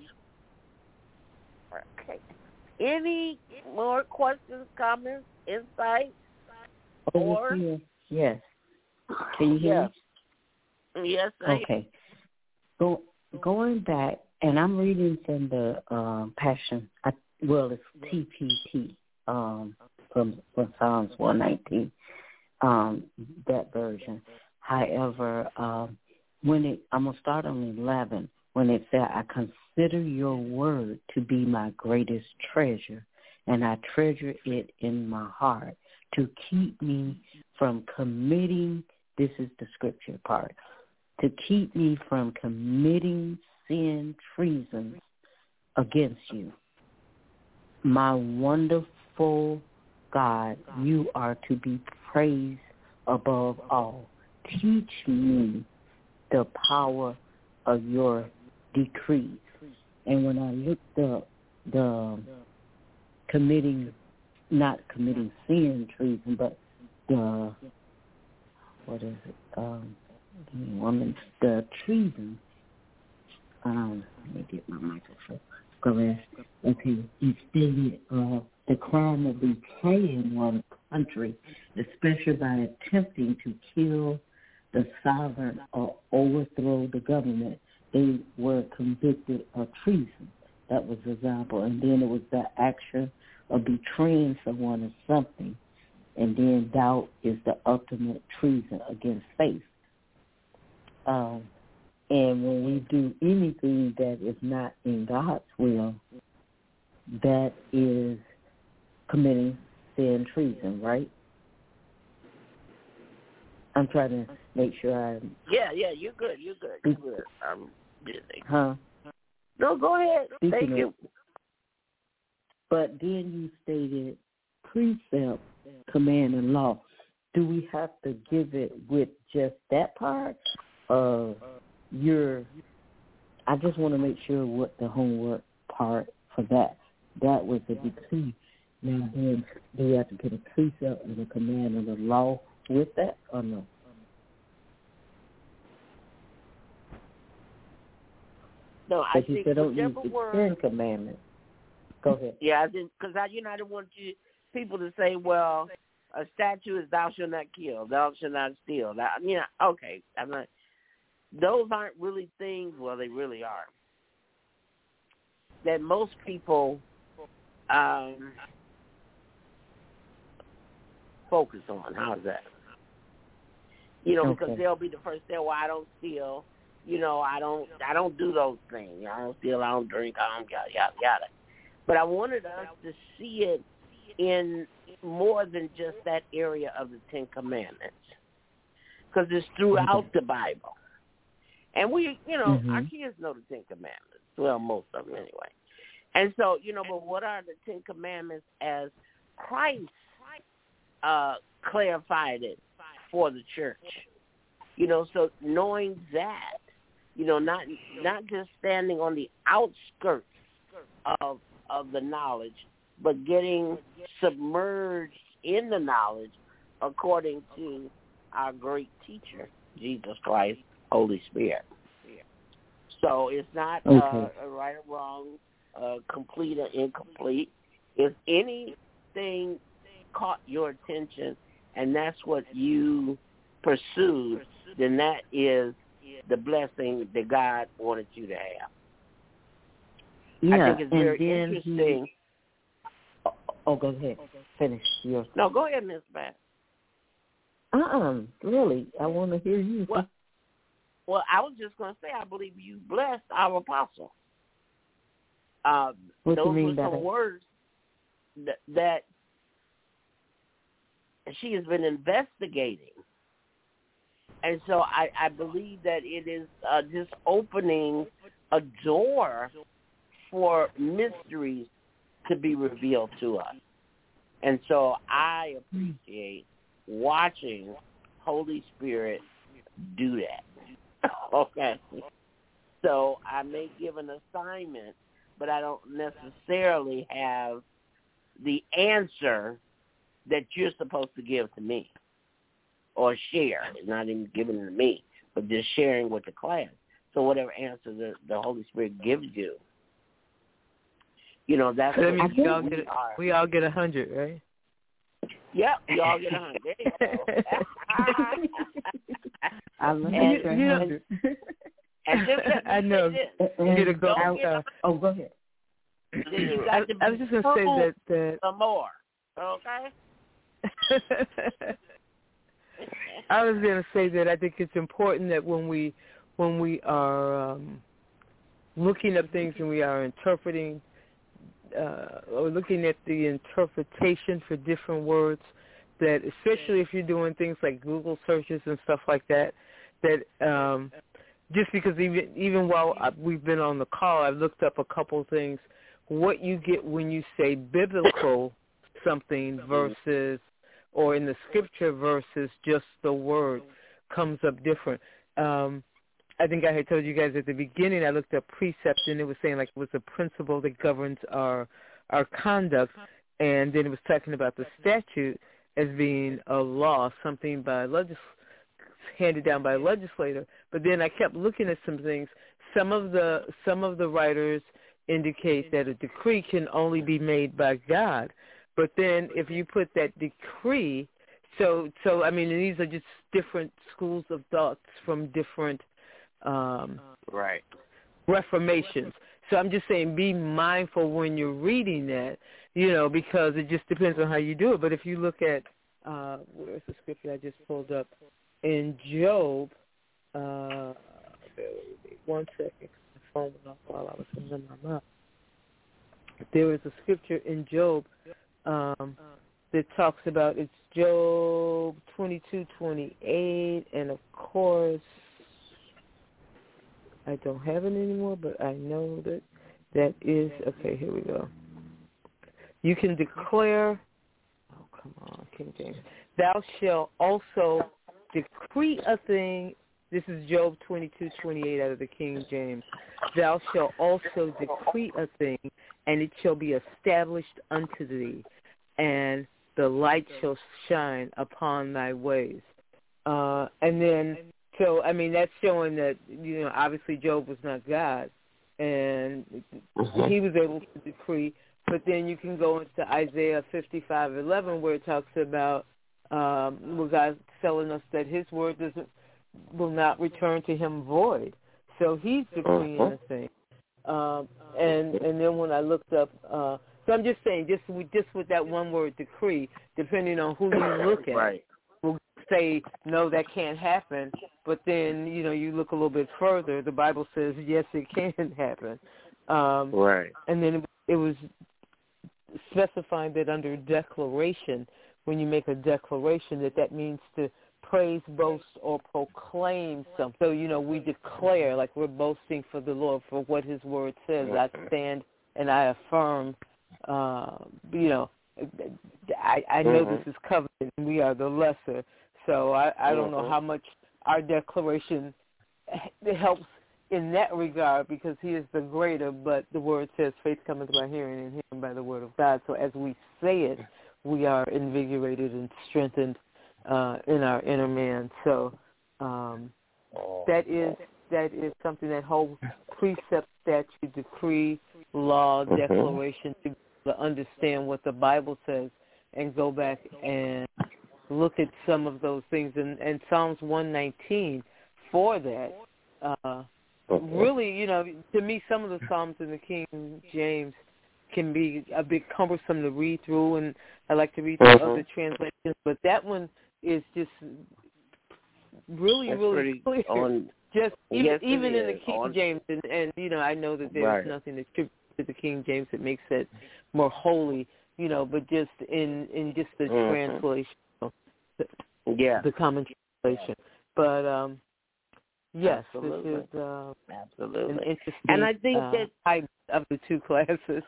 Okay. Any more questions, comments, insights? Oh, or yes, yes. Can you hear me? Yes, I Okay. Go, going back, and I'm reading from the um, Passion, I, well, it's T P T um, from, from Psalms one nineteen, um, that version. However, um, when it, I'm going to start on eleven, when it said, I consider your word to be my greatest treasure, and I treasure it in my heart to keep me from committing, this is the scripture part, to keep me from committing sin, treason against you. My wonderful God, you are to be praised above all. Teach me the power of your decrees. And when I looked up the committing, not committing sin, treason, but the, what is it, um, woman, the treason, um, let me get my microphone. Correct. Okay, it stated uh, the crime of betraying one country, especially by attempting to kill the sovereign or overthrow the government. They were convicted of treason. That was the example. And then it was the action of betraying someone or something. And then doubt is the ultimate treason against faith. Um, and when we do anything that is not in God's will, that is committing sin, treason, right? I'm trying to make sure I'm... Yeah, yeah, you're good, you're good, you're good. I'm busy. Huh? No, go ahead. Speaking Thank of, you. But then you stated precept, command, and law. Do we have to give it with just that part? Uh, your, I just want to make sure what the homework part for that. That was the decree. Now then, do we have to put a precept and a command and a law with that or no? No, I But think you said don't use whichever the word. Ten Commandments. Go ahead. Yeah, I didn't, because I, you know, I didn't want you people to say, well, a statute is thou shalt not kill, thou shalt not steal. That, you know, okay, I'm not. Those aren't really things. Well, they really are. That most people um, focus on. How's that? You know, Okay. because they'll be the first to say, "Well, I don't steal." You know, I don't. I don't do those things. I don't steal. I don't drink. I don't yada yada yada. But I wanted us to see it in more than just that area of the Ten Commandments, because it's throughout Okay. the Bible. And we, you know, Mm-hmm. our kids know the Ten Commandments. Well, most of them anyway. And so, you know, but what are the Ten Commandments as Christ uh, clarified it for the church? You know, so knowing that, you know, not not just standing on the outskirts of of the knowledge, but getting submerged in the knowledge according to our great teacher, Jesus Christ, Holy Spirit. So it's not Okay. uh, a right or wrong, uh, complete or incomplete. If anything caught your attention and that's what you pursued, then that is the blessing that God wanted you to have. Yeah, I think it's and very then interesting. He, oh, oh, go ahead. Finish yours. No, go ahead, Miss Pat. Uh-uh. Really, I want to hear you. Well, well, I was just going to say, I believe you blessed our apostle. Uh, what those you mean were by some that? words that, that she has been investigating. And so I, I believe that it is uh, just opening a door for mysteries to be revealed to us. And so I appreciate watching Holy Spirit do that. Okay. So I may give an assignment, but I don't necessarily have the answer that you're supposed to give to me or share. It's not even giving it to me, but just sharing with the class. So whatever answer the, the Holy Spirit gives you, you know, that's That what means we all we get a, are. we all get a hundred, right? Yep, we all get a hundred. There you go. I love And- that. you know, hundred. And just let me I know. say this. And- Get a go. Don't get Uh, oh, go ahead. You I, got to I was just going to say that that some more, okay? I was going to say that I think it's important that when we when we are um, looking up things and we are interpreting uh, or looking at the interpretation for different words, that especially if you're doing things like Google searches and stuff like that, that um, just because even even while I, we've been on the call, I've looked up a couple things. What you get when you say biblical something versus, or in the scripture versus just the word, comes up different. Um, I think I had told you guys at the beginning, I looked up precept, and it was saying like it was a principle that governs our our conduct, and then it was talking about the statute as being a law, something by legis- handed down by a legislator. But then I kept looking at some things. Some of the some of the writers indicate that a decree can only be made by God. But then if you put that decree, so so I mean, these are just different schools of thoughts from different um, right reformations. So I'm just saying, be mindful when you're reading that, you know, because it just depends on how you do it. But if you look at uh, where's the scripture I just pulled up in Job? Uh, one second, my phone went off while I was in my mouth. there is a scripture in Job um, that talks about, it's Job twenty-two twenty-eight, and of course, I don't have it anymore, but I know that that is, okay, here we go. You can declare, oh, come on, King James, thou shalt also decree a thing. This is Job twenty-two twenty-eight out of the King James. Thou shalt also decree a thing, and it shall be established unto thee, and the light shall shine upon thy ways. Uh, and then, so, I mean, that's showing that, you know, obviously Job was not God, and mm-hmm. he was able to decree. But then you can go into Isaiah fifty-five eleven, where it talks about um, where God's telling us that his word doesn't will not return to him void. So he's decreeing uh-huh. a thing. Um, and and then when I looked up, uh, so I'm just saying, just with, just with that one word decree, depending on who you look at, right. will say, no, that can't happen. But then, you know, you look a little bit further, the Bible says, yes, it can happen. Um, right. And then it, it was specifying that under declaration, when you make a declaration, that that means to praise, boast, or proclaim something. So, you know, we declare, like we're boasting for the Lord for what his word says. I stand and I affirm, uh, you know, I, I know mm-hmm. this is covenant and we are the lesser. So I, I don't mm-hmm. know how much our declaration helps in that regard, because he is the greater, but the word says faith cometh by hearing and hearing by the word of God. So as we say it, we are invigorated and strengthened uh, in our inner man. So um, that is that is something, that whole precept, statute, decree, law, mm-hmm. declaration, to, to understand what the Bible says and go back and look at some of those things. And, and Psalms one nineteen for that, uh, Okay. Really, you know, to me, some of the Psalms in the King James can be a bit cumbersome to read through, and I like to read through mm-hmm. other translations, but that one is just really, That's really clear. On, just even, yes, even in the is. King on, James, and, and, you know, I know that there's right. nothing that attributed to the King James that makes it more holy, you know, but just in, in just the mm-hmm. translation, you know, the, yeah. the common translation. But, um, yes, Absolutely. this is uh, Absolutely. an interesting and I think uh, that type of the two classes.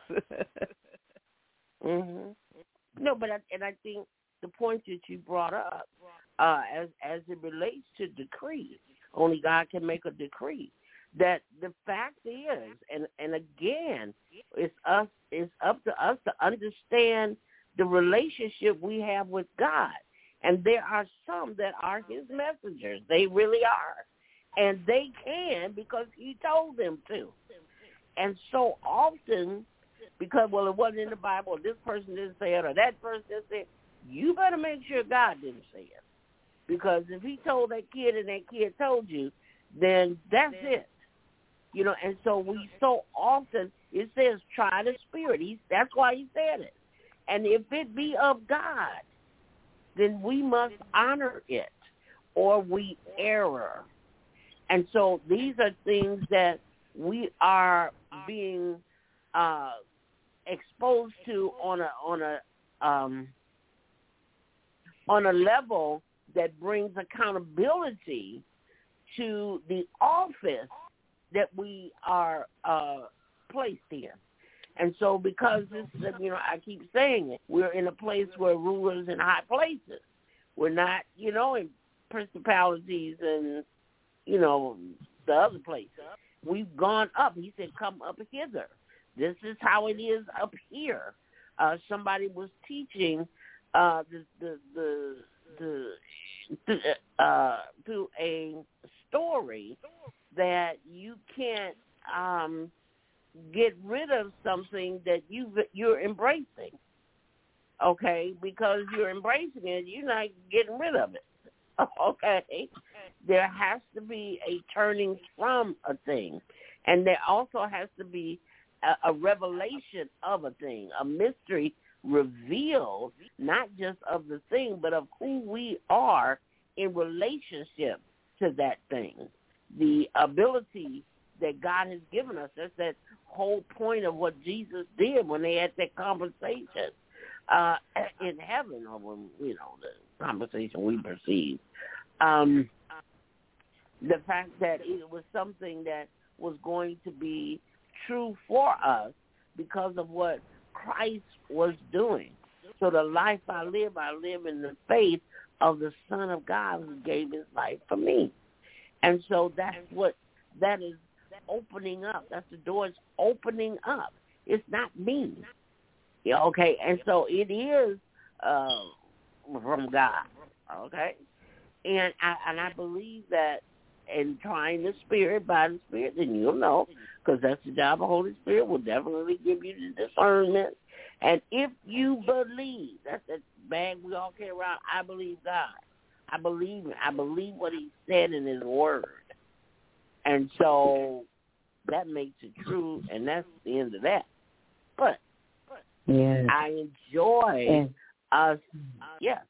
mm-hmm. No, but I, and I think the point that you brought up, uh, as as it relates to decree, only God can make a decree. That the fact is, and and again, it's us. It's up to us to understand the relationship we have with God. And there are some that are his messengers. They really are. And they can because he told them to. And so often, because, well, it wasn't in the Bible, this person didn't say it, or that person didn't say it, you better make sure God didn't say it. Because if he told that kid and that kid told you, then that's it. You know, and so we so often, it says try the spirit. He, that's why he said it. And if it be of God, then we must honor it, or we err. And so these are things that we are being uh, exposed to on a on a um, on a level that brings accountability to the office that we are uh, placed in. And so because this is, you know, I keep saying it, we're in a place where rulers in high places. We're not, you know, in principalities and, you know, the other places. We've gone up. He said, come up hither. This is how it is up here. Uh, somebody was teaching uh, the, the, the, the, the uh, through a story that you can't um, get rid of something that you you're embracing, okay? Because you're embracing it, you're not getting rid of it, okay? There has to be a turning from a thing, and there also has to be a, a revelation of a thing, a mystery revealed, not just of the thing, but of who we are in relationship to that thing. The ability that God has given us. That's that whole point of what Jesus did when they had that conversation uh, in heaven, or when, you know, the conversation we perceive. Um, the fact that it was something that was going to be true for us because of what Christ was doing. So the life I live, I live in the faith of the Son of God who gave his life for me. And so that's what that is opening up. That's the doors opening up. It's not me. Yeah, okay, and so it is uh, from God, okay? And I, and I believe that in trying the Spirit by the Spirit, then you'll know, because that's the job of the Holy Spirit, will definitely give you the discernment. And if you believe, that's the bag we all carry around, I believe God. I believe it. I believe what he said in his word. And so that makes it true, and that's the end of that. But yes. I enjoy and, us, uh, yes.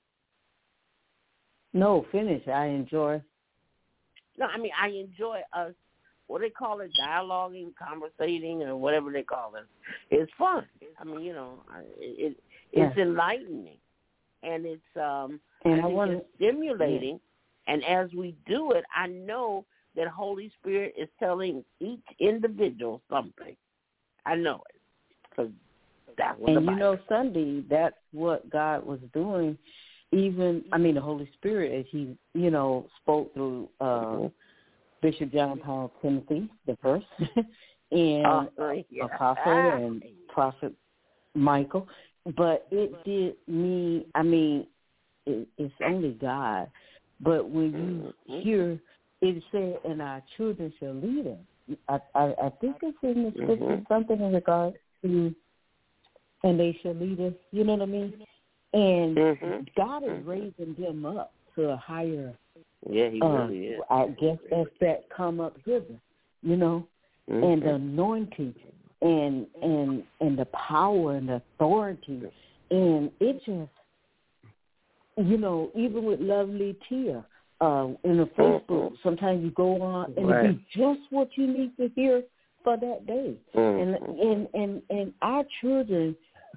No, finish. I enjoy. No, I mean, I enjoy us, what they call it, dialoguing, conversating, or whatever they call it. It's fun. I mean, you know, it, it it's yes. enlightening, and it's um, and I I wanna, it's stimulating. Yeah. And as we do it, I know that Holy Spirit is telling each individual something. I know it, because that was. And you know, Sunday, that's what God was doing. Even, I mean, the Holy Spirit, as he, you know, spoke through uh, mm-hmm. Bishop John Paul Timothy the first, and uh, yeah. Apostle and Prophet Michael. But it did me, I mean, it, it's only God. But when you mm-hmm. hear it said, and our children shall lead us, I, I, I think it's in the scripture, mm-hmm. something in regards to, and they shall lead us, you know what I mean? And mm-hmm. God is raising them up to a higher, yeah, he uh, really is. I guess that's that come up hither, you know, mm-hmm. and the anointing and and and the power and the authority, and it just, you know, even with Lovely Tia uh, in the Facebook, mm-hmm. sometimes you go on and right. it be just what you need to hear for that day, mm-hmm. and and and and our children.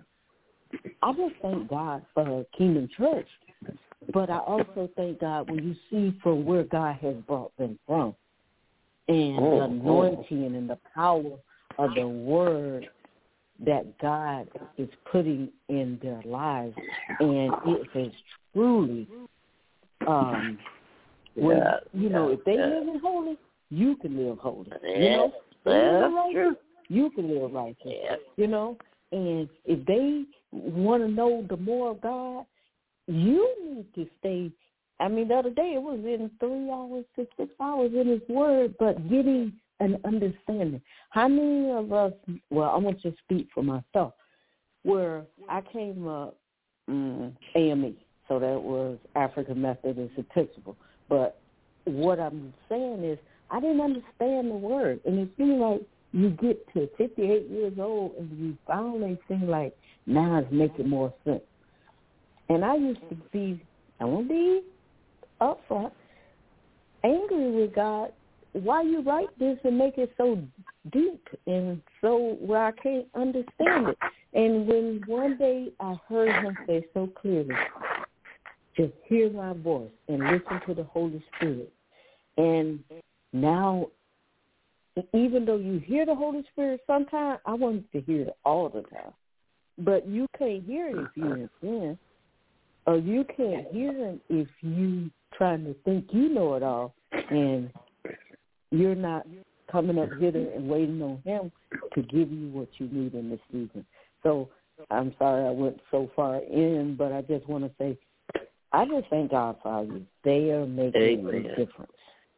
I just thank God for Kingdom Church, but I also thank God when you see from where God has brought them from, and oh, the anointing oh. and the power of the word that God is putting in their lives, and it has truly, um, yeah, when, you yeah, know, if they yeah. live in holy, you can live holy. Yeah, you know, they live righteous, true. You can live righteous. Yeah. You know. And if they want to know the more of God, you need to stay. I mean, the other day it was in three hours to six hours in his word, but getting an understanding. How many of us, well, I'm going to just speak for myself, where I came up um, A M E, so that was African Methodist Episcopal. But what I'm saying is I didn't understand the word, and it seemed like you get to fifty-eight years old and you finally seem like now it's making more sense. And I used to be, I won't be upfront, angry with God. Why you write this and make it so deep and so where I can't understand it? And when one day I heard him say so clearly, just hear my voice and listen to the Holy Spirit. And now, even though you hear the Holy Spirit sometimes, I want you to hear it all the time. But you can't hear it if you're in sin. Or you can't hear him if you trying to think you know it all and you're not coming up hither and waiting on him to give you what you need in this season. So I'm sorry I went so far in, but I just want to say I just thank God for you. They are making Amen. a difference.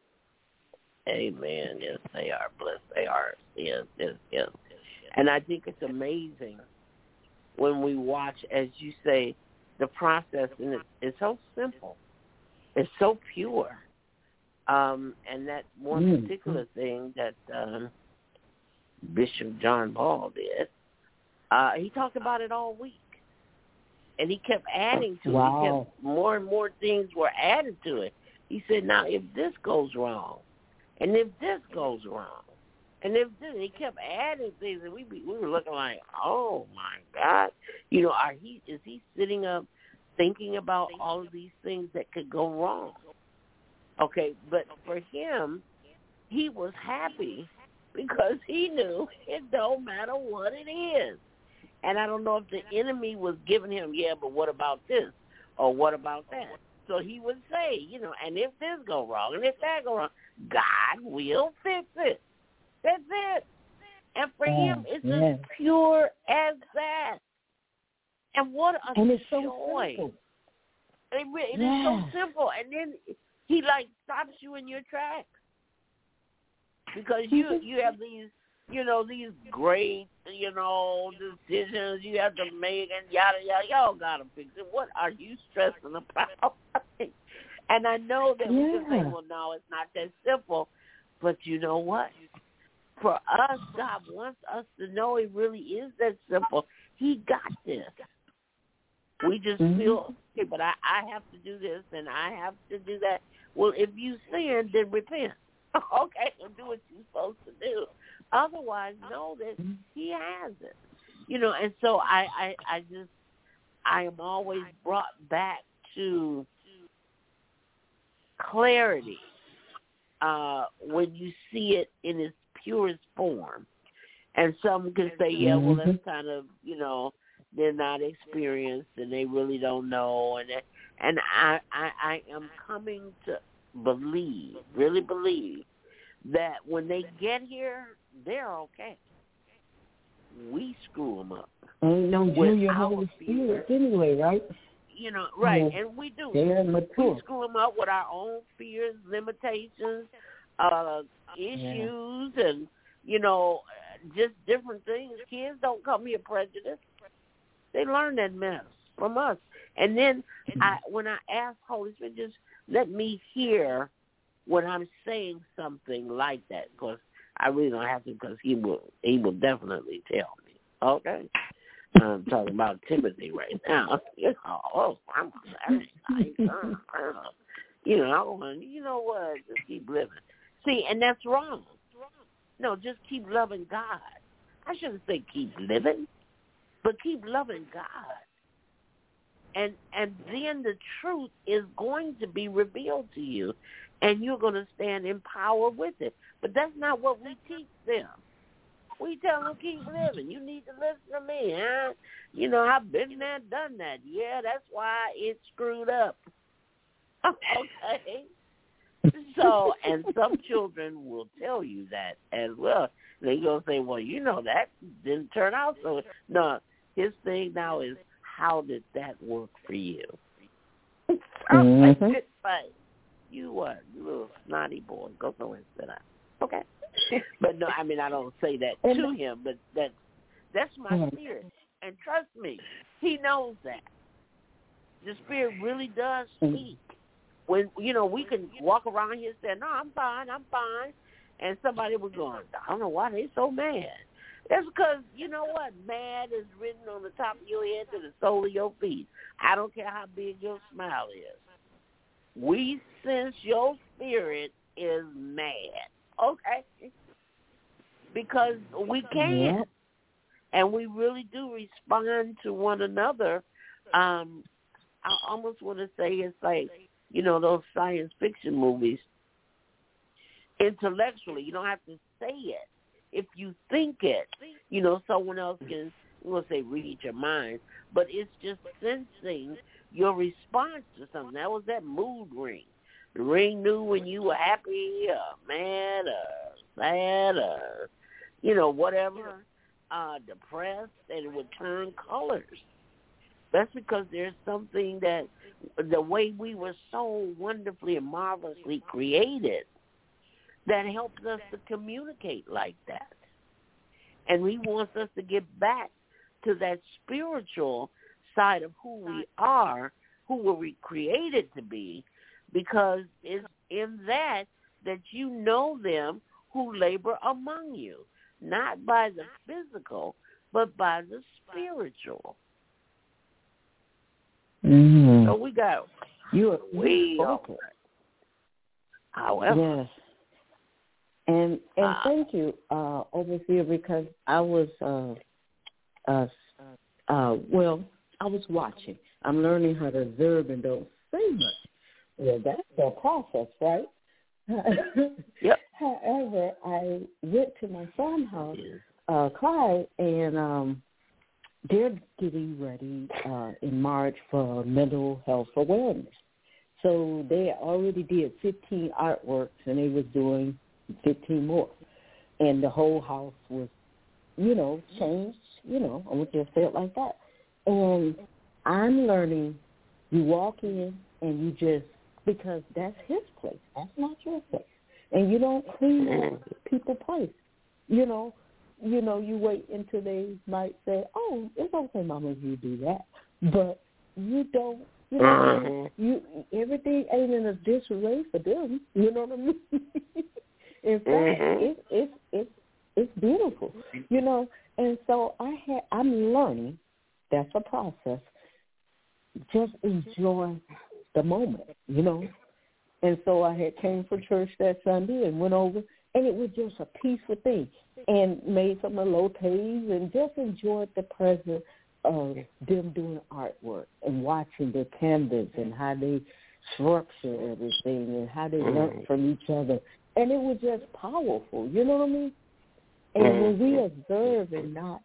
Amen. Yes, they are blessed. They are. Yes, yes, yes. And I think it's amazing when we watch, as you say, the process, and it's, it's so simple. It's so pure. Um, and that one mm. particular thing that um, Bishop John Paul did, uh, he talked about it all week. And he kept adding to wow. it. He kept, more and more things were added to it. He said, now, if this goes wrong, and if this goes wrong, And if they kept adding things, and we be, we were looking like, oh my God, you know, are he is he sitting up thinking about all of these things that could go wrong? Okay, but for him, he was happy because he knew it don't matter what it is. And I don't know if the enemy was giving him, yeah, but what about this or what about that? So he would say, you know, and if this go wrong and if that go wrong, God will fix it. That's it. And for oh, him, it's yes. as pure as that. And what a and it's so joy. simple. It, it yes. is so simple. And then he, like, stops you in your tracks. Because you you have these, you know, these great, you know, decisions you have to make and yada, yada. Y'all got to fix it. What are you stressing about? And I know that yeah. we can say, well, no, it's not that simple. But you know what? For us, God wants us to know it really is that simple. He got this. We just mm-hmm. feel, okay, but I, I have to do this and I have to do that. Well, if you sin, then repent. Okay, and do what you're supposed to do. Otherwise, know that he has it. You know, and so I, I, I just, I am always brought back to clarity uh, when you see it in its purest form. And some can say, yeah, well, that's kind of, you know, they're not experienced and they really don't know. And and I, I, I am coming to believe, really believe, that when they get here, they're okay. We screw them up. Ain't no junior Holy Spirit anyway, right? You know, right, yeah. and we do. They're mature. We screw them up with our own fears, limitations, uh, issues, yeah. and, you know, just different things. Kids don't come here prejudiced. They learn that mess from us. And then I, when I ask Holy Spirit, just let me hear when I'm saying something like that, because I really don't have to, because he will, he will definitely tell me. Okay? I'm talking about Timothy right now. You know, oh, I'm sorry. You know, I want, you know what? Just keep living. See, and that's wrong. No, just keep loving God. I shouldn't say keep living, but keep loving God. And and then the truth is going to be revealed to you, and you're going to stand in power with it. But that's not what we teach them. We tell them, keep living. You need to listen to me, huh? You know, I've been there, done that. Yeah, that's why it's screwed up. Okay? So, and some children will tell you that as well. They're going to say, well, you know, that didn't turn out so. No, his thing now is, how did that work for you? Mm-hmm. You what? You little snotty boy. Go somewhere and sit down. Okay. But no, I mean, I don't say that to him, but that, that's my spirit. And trust me, he knows that. The Spirit really does speak. When, you know, we can walk around here saying, no, I'm fine, I'm fine. And somebody was going, I don't know why they so mad. That's because, you know what, mad is written on the top of your head to the sole of your feet. I don't care how big your smile is. We sense your spirit is mad. Okay? Because we can. Yeah. And we really do respond to one another. Um, I almost want to say it's like, you know, those science fiction movies. Intellectually, you don't have to say it. If you think it, you know, someone else can, we'll say, read your mind. But it's just sensing your response to something. That was that mood ring. The ring knew when you were happy or mad or sad or, you know, whatever, uh, depressed, and it would turn colors. That's because there's something that the way we were so wonderfully and marvelously created that helps us to communicate like that. And he wants us to get back to that spiritual side of who we are, who we were created to be, because it's in that that you know them who labor among you, not by the physical, but by the spiritual. Mm-hmm. So we got you are way over. However, yes. And and uh, thank you, uh, Overseer, because I was, uh, uh, uh, well, I was watching. I'm learning how to observe and don't say much. Well, that's the process, right? Yep. However, I went to my son's house, uh, Clyde, and um, they're getting ready uh, in March for mental health awareness. So they already did fifteen artworks, and they was doing fifteen more. And the whole house was, you know, changed, you know, I would just say it like that. And I'm learning, you walk in and you just, because that's his place. That's not your place. And you don't clean up people's place. You know, you know, you wait until they might say, oh, it's okay, Mama, if you do that. But you don't, you know, mm-hmm. you everything ain't in a disarray for them. You know what I mean? In fact, mm-hmm. it's it's it's it's beautiful. You know, and so I had I'm learning. That's a process. Just enjoy the moment, you know. And so I had came for church that Sunday and went over, and it was just a peaceful thing. And made some elotes and just enjoyed the presence of them doing artwork and watching their canvas and how they structure everything and how they learn from each other. And it was just powerful, you know what I mean? And when we observe and not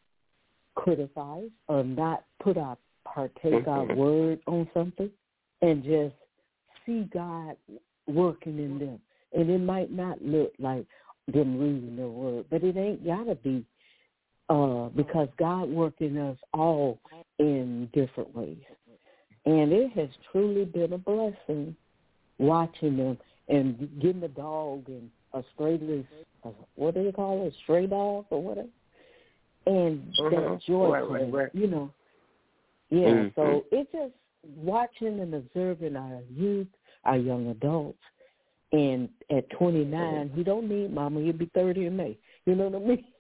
criticize or not put our partake our word on something and just see God working in them. And it might not look like them reading their word, but it ain't got to be uh, because God worked in us all in different ways. And it has truly been a blessing watching them and getting a dog and a stray, uh, what do they call it, a stray dog or whatever. And uh-huh. that joy, right, right, right. you know. Yeah, mm-hmm. so it's just watching and observing our youth, our young adults. And at twenty-nine, he don't need Mama. He'll be thirty in May. You know what I mean?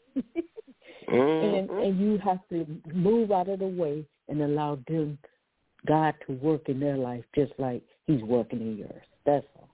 mm-hmm. And and you have to move out of the way and allow them, God, to work in their life just like he's working in yours. That's all.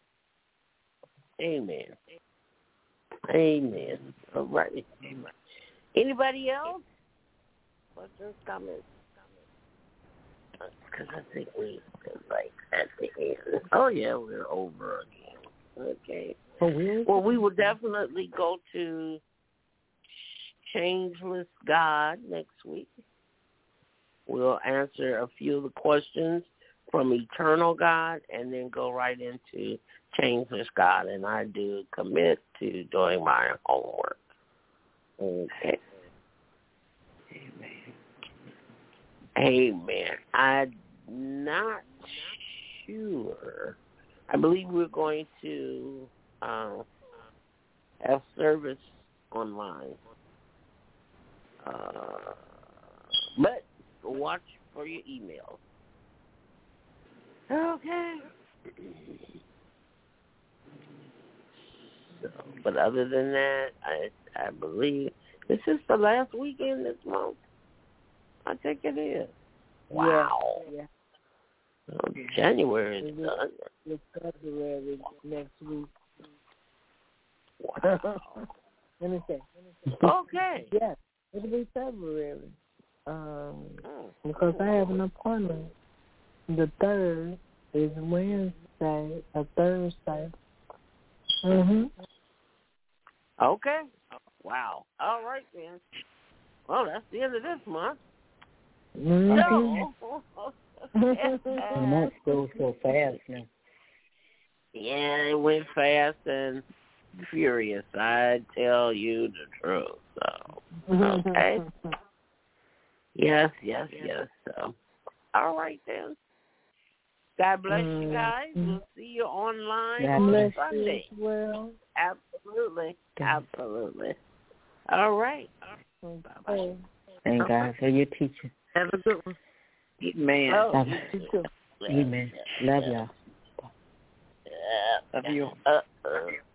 Amen. Amen. All right. Amen. Anybody else? What's your comments? Because I think we like at the end. Oh yeah, we're over again. Okay. Oh, really? Well, we will definitely go to Changeless God next week. We'll answer a few of the questions from Eternal God and then go right into Changeless God. And I do commit to doing my homework. Okay. Amen. Amen. I'm not sure. I believe we're going to um, have service online. Uh, but watch for your emails. Okay. So, but other than that, I I believe this is the last weekend this month. I think it is. Wow. Yeah. yeah. Oh, January is done. It's February next week. Wow. Let me see. Okay. Yes, it'll be February. Um, because I have an appointment. The third is Wednesday, a Thursday. Mhm. Okay. Wow. All right then. Well, that's the end of this month. Mm-hmm. So, the month goes so fast now. Yeah, it went fast and furious. I tell you the truth. So, okay. Yes, yes, yes. So, all right then. God bless mm-hmm. you guys. We'll see you online God on bless Sunday. You well. Absolutely, absolutely. All right. Bye-bye. Thank God for your teaching. Have a good one. Amen. Oh, you too. Amen. Love y'all. Love you. Uh-uh.